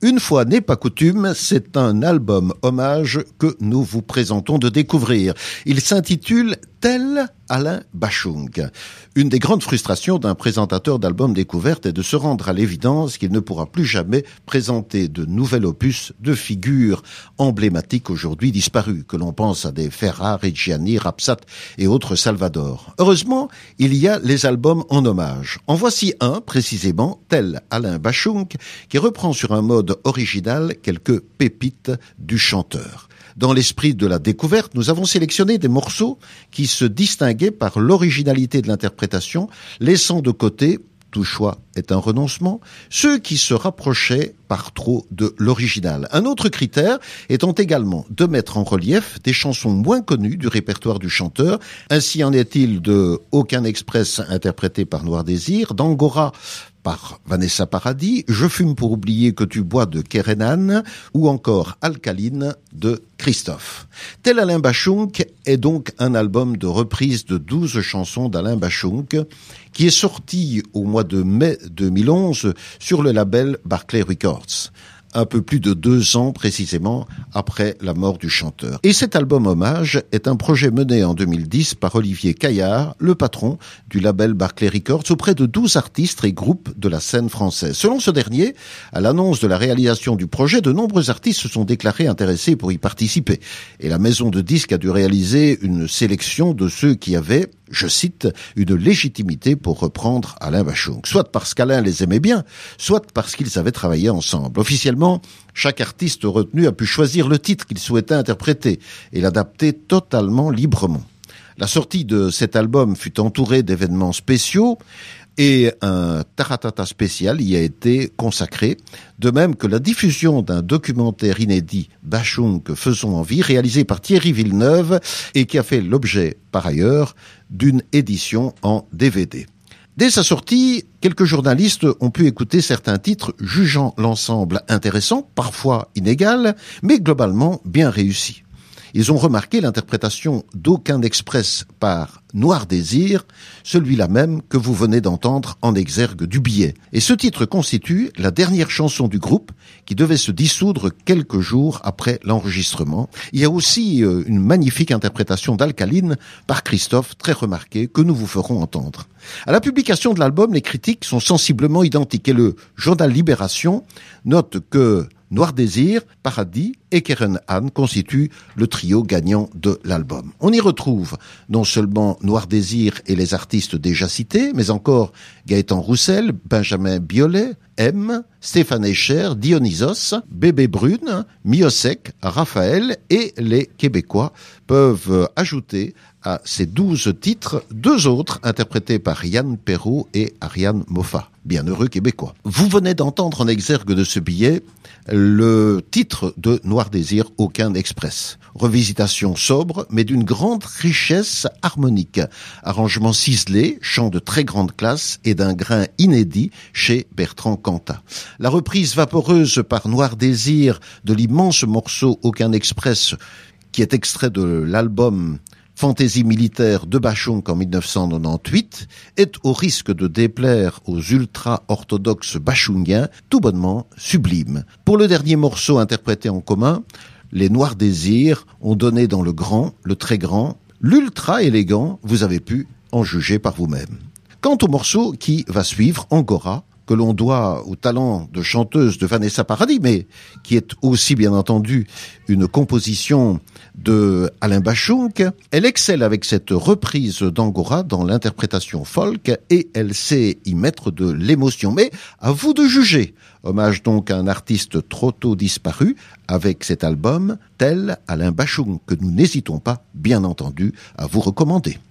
Une fois n'est pas coutume, c'est un album hommage que nous vous présentons de découvrir. Il s'intitule Tel Alain Bashung. Une des grandes frustrations d'un présentateur d'album découverte est de se rendre à l'évidence qu'il ne pourra plus jamais présenter de nouvel opus de figures emblématiques aujourd'hui disparues, que l'on pense à des Ferrar, Reggiani, Rapsat et autres Salvador. Heureusement, il y a les albums en hommage. En voici un, précisément, Tel Alain Bashung, qui reprend sur un mode original quelques pépites du chanteur. Dans l'esprit de la découverte, nous avons sélectionné des morceaux qui se distinguaient par l'originalité de l'interprétation, laissant de côté, tout choix est un renoncement, ceux qui se rapprochaient par trop de l'original. Un autre critère étant également de mettre en relief des chansons moins connues du répertoire du chanteur. Ainsi en est-il de Aucun Express interprété par Noir Désir, d'Angora par Vanessa Paradis, Je fume pour oublier que tu bois de Kerenan ou encore Alcaline de Christophe. Tel Alain Bashung est donc un album de reprise de 12 chansons d'Alain Bashung qui est sorti au mois de mai 2011 sur le label Barclay Records. Un peu plus de 2 ans précisément après la mort du chanteur. Et cet album hommage est un projet mené en 2010 par Olivier Caillard, le patron du label Barclay Records, auprès de 12 artistes et groupes de la scène française. Selon ce dernier, à l'annonce de la réalisation du projet, de nombreux artistes se sont déclarés intéressés pour y participer. Et la maison de disques a dû réaliser une sélection de ceux qui avaient, je cite, une légitimité pour reprendre Alain Bashung, soit parce qu'Alain les aimait bien, soit parce qu'ils avaient travaillé ensemble. Officiellement, chaque artiste retenu a pu choisir le titre qu'il souhaitait interpréter et l'adapter totalement librement. La sortie de cet album fut entourée d'événements spéciaux et un taratata spécial y a été consacré, de même que la diffusion d'un documentaire inédit Bashung Faisons en vie, réalisé par Thierry Villeneuve et qui a fait l'objet, par ailleurs, d'une édition en DVD. Dès sa sortie, quelques journalistes ont pu écouter certains titres jugeant l'ensemble intéressant, parfois inégal, mais globalement bien réussi. Ils ont remarqué l'interprétation d'Aucun Express par Noir Désir, celui-là même que vous venez d'entendre en exergue du billet. Et ce titre constitue la dernière chanson du groupe qui devait se dissoudre quelques jours après l'enregistrement. Il y a aussi une magnifique interprétation d'Alcaline par Christophe, très remarquée, que nous vous ferons entendre. À la publication de l'album, les critiques sont sensiblement identiques et le journal Libération note que Noir Désir, Paradis et Kerenan constituent le trio gagnant de l'album. On y retrouve non seulement Noir Désir et les artistes déjà cités, mais encore Gaëtan Roussel, Benjamin Biolay, M, Stéphane Escher, Dionysos, Bébé Brune, Miosek, Raphaël et les Québécois peuvent ajouter à ces 12 titres 2 autres interprétés par Yann Perrault et Ariane Moffat. Bienheureux Québécois. Vous venez d'entendre en exergue de ce billet le titre de Noir Désir, Aucun Express. Revisitation sobre, mais d'une grande richesse harmonique. Arrangement ciselé, chant de très grande classe et d'un grain inédit chez Bertrand Cantat. La reprise vaporeuse par Noir Désir de l'immense morceau Aucun Express, qui est extrait de l'album Fantaisie militaire de Bashung en 1998, est au risque de déplaire aux ultra-orthodoxes bashungiens tout bonnement sublime. Pour le dernier morceau interprété en commun, les Noirs Désirs ont donné dans le grand, le très grand, l'ultra élégant, vous avez pu en juger par vous-même. Quant au morceau qui va suivre, Angora, que l'on doit au talent de chanteuse de Vanessa Paradis, mais qui est aussi bien entendu une composition de Alain Bashung, elle excelle avec cette reprise d'Angora dans l'interprétation folk et elle sait y mettre de l'émotion. Mais à vous de juger. Hommage donc à un artiste trop tôt disparu avec cet album Tel Alain Bashung que nous n'hésitons pas, bien entendu, à vous recommander.